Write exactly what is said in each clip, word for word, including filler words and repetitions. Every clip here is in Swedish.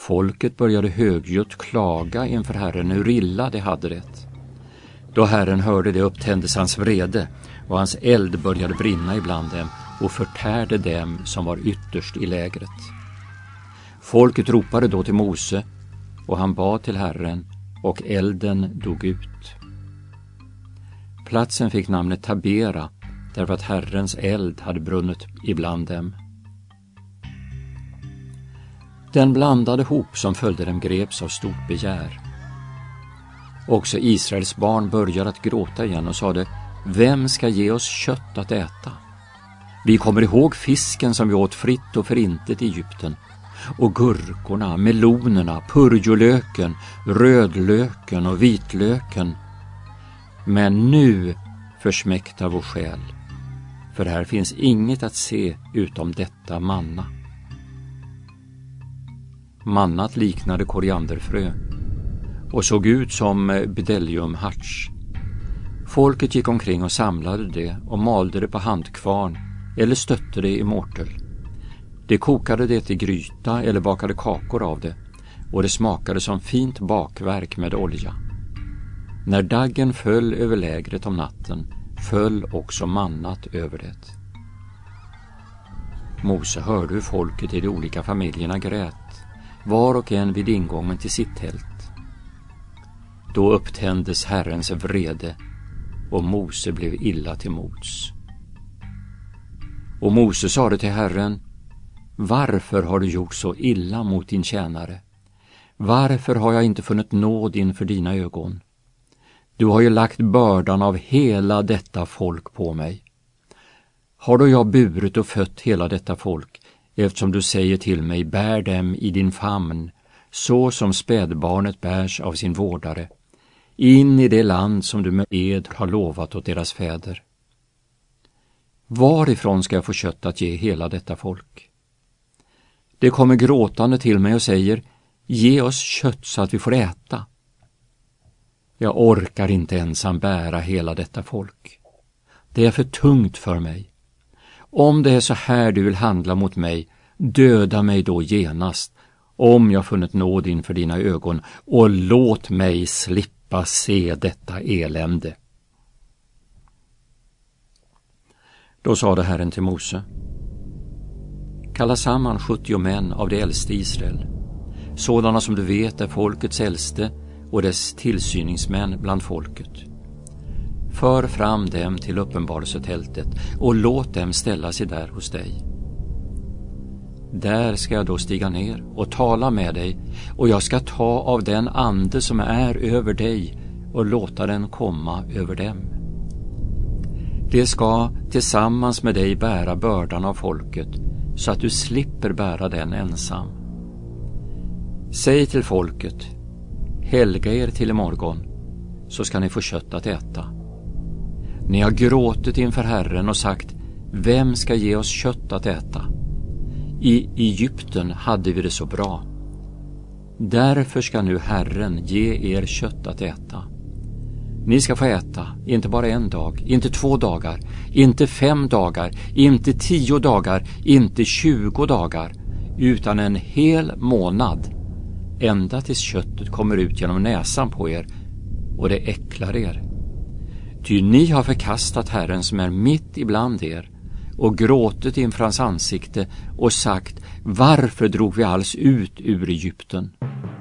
Folket började högljutt klaga inför Herren hur illa de hade det. Då Herren hörde det upptändes hans vrede, och hans eld började brinna ibland dem och förtärde dem som var ytterst i lägret. Folket ropade då till Mose, och han bad till Herren, och elden dog ut. Platsen fick namnet Tabera, därför att Herrens eld hade brunnit ibland dem. Den blandade hop som följde dem greps av stort begär. Också Israels barn började att gråta igen och sade: Vem ska ge oss kött att äta? Vi kommer ihåg fisken som vi åt fritt och förintet i Egypten, och gurkorna, melonerna, purjolöken, rödlöken och vitlöken. Men nu försmäktar vår själ, för här finns inget att se utom detta manna. Mannat liknade korianderfrö och såg ut som bdelliumharts. Folket gick omkring och samlade det och malde det på handkvarn eller stötte det i mortel. De kokade det i gryta eller bakade kakor av det, och det smakade som fint bakverk med olja. När daggen föll över lägret om natten föll också mannat över det. Mose hörde hur folket i de olika familjerna grät, var och en vid ingången till sitt tält. Då upptändes Herrens vrede, och Mose blev illa till mods. Och Mose sade till Herren: Varför har du gjort så illa mot din tjänare? Varför har jag inte funnit nåd inför dina ögon? Du har ju lagt bördan av hela detta folk på mig. Har då jag burit och fött hela detta folk, eftersom du säger till mig: bär dem i din famn, så som spädbarnet bärs av sin vårdare, in i det land som du med ed har lovat åt deras fäder. Varifrån ska jag få kött att ge hela detta folk? Det kommer gråtande till mig och säger: ge oss kött så att vi får äta. Jag orkar inte ensam bära hela detta folk. Det är för tungt för mig. Om det är så här du vill handla mot mig, döda mig då genast, om jag funnit nåd inför dina ögon, och låt mig slippa se detta elände. Då sade Herren till Mose: kalla samman sjuttio män av de äldste i Israel, sådana som du vet är folkets äldste och dess tillsyningsmän bland folket. För fram dem till uppenbarelsetältet och låt dem ställa sig där hos dig. Där ska jag då stiga ner och tala med dig, och jag ska ta av den ande som är över dig och låta den komma över dem. Det ska tillsammans med dig bära bördan av folket, så att du slipper bära den ensam. Säg till folket: helga er till imorgon, så ska ni få kött att äta. Ni har gråtit inför Herren och sagt: vem ska ge oss kött att äta? I Egypten hade vi det så bra. Därför ska nu Herren ge er kött att äta. Ni ska få äta, inte bara en dag, inte två dagar, inte fem dagar, inte tio dagar, inte tjugo dagar, utan en hel månad, ända tills köttet kommer ut genom näsan på er och det äcklar er. Ty ni har förkastat Herren som är mitt ibland er och gråtit inför hans ansikte och sagt: varför drog vi alls ut ur Egypten?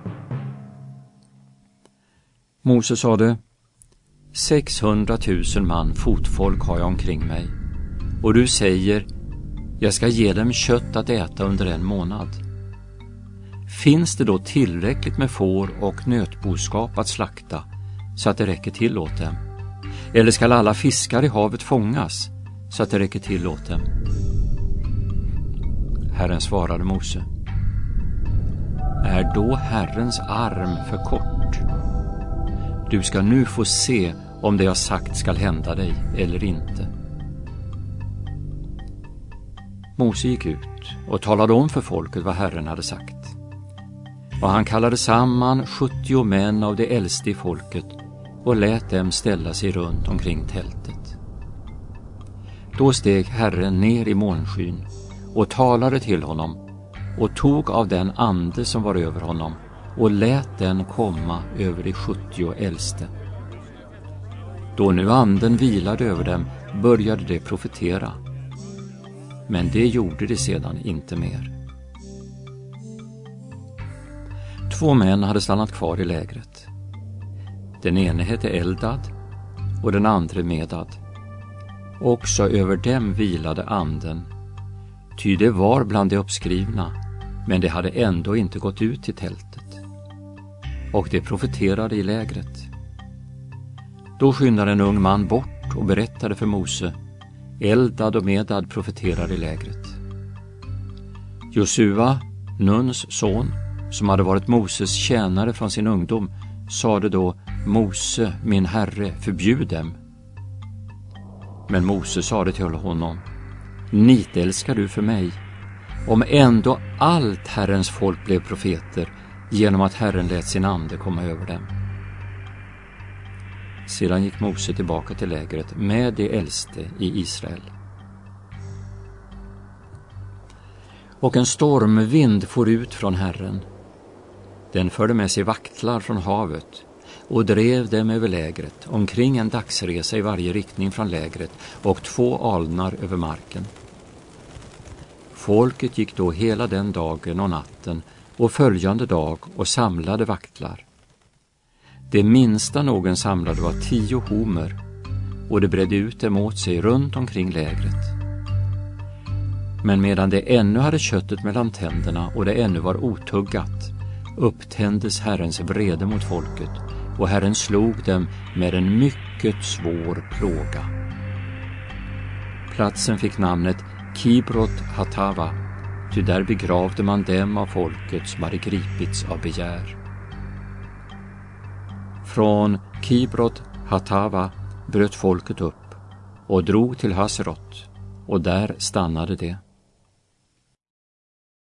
Mose sade: sexhundratusen man fotfolk har jag omkring mig, och du säger: jag ska ge dem kött att äta under en månad. Finns det då tillräckligt med får och nötboskap att slakta så att det räcker till åt dem? Eller ska alla fiskar i havet fångas så att det räcker till åt dem? Herren svarade Mose: är då Herrens arm för kort? Du ska nu få se om det jag sagt skall hända dig eller inte. Mose gick ut och talade om för folket vad Herren hade sagt. Och han kallade samman sjuttio män av de äldste i folket och lät dem ställa sig runt omkring tältet. Då steg Herren ner i molnskyn och talade till honom, och tog av den ande som var över honom och lät den komma över de sjuttio äldste. Då nu anden vilade över dem började de profetera, men det gjorde de sedan inte mer. Två män hade stannat kvar i lägret. Den ene hette Eldad och den andra Medad. Också över dem vilade anden, ty det var bland de uppskrivna, men de hade ändå inte gått ut till tältet. Och de profeterade i lägret. Då skyndade en ung man bort och berättade för Mose: Eldad och Medad profeterar i lägret. Josua, Nuns son, som hade varit Moses tjänare från sin ungdom, sade då: Mose, min herre, förbjud dem. Men Mose sade till honom: Nitälskar du för mig, om ändå allt Herrens folk blev profeter genom att Herren lät sin ande komma över dem. Sedan gick Mose tillbaka till lägret med de äldste i Israel. Och en stormvind for ut från Herren. Den förde med sig vaktlar från havet och drev dem över lägret, omkring en dagsresa i varje riktning från lägret, och två alnar över marken. Folket gick då hela den dagen och natten och följande dag och samlade vaktlar. Det minsta någon samlade var tio homer, och det bredde ut dem åt sig runt omkring lägret. Men medan det ännu hade köttet mellan tänderna och det ännu var otuggat, upptändes Herrens vrede mot folket, och Herren slog dem med en mycket svår plåga. Platsen fick namnet Kibrot Hatava, ty där begravde man dem av folket som hade gripits av begär. Från Kibrot Hatava bröt folket upp och drog till Haserot, och där stannade det.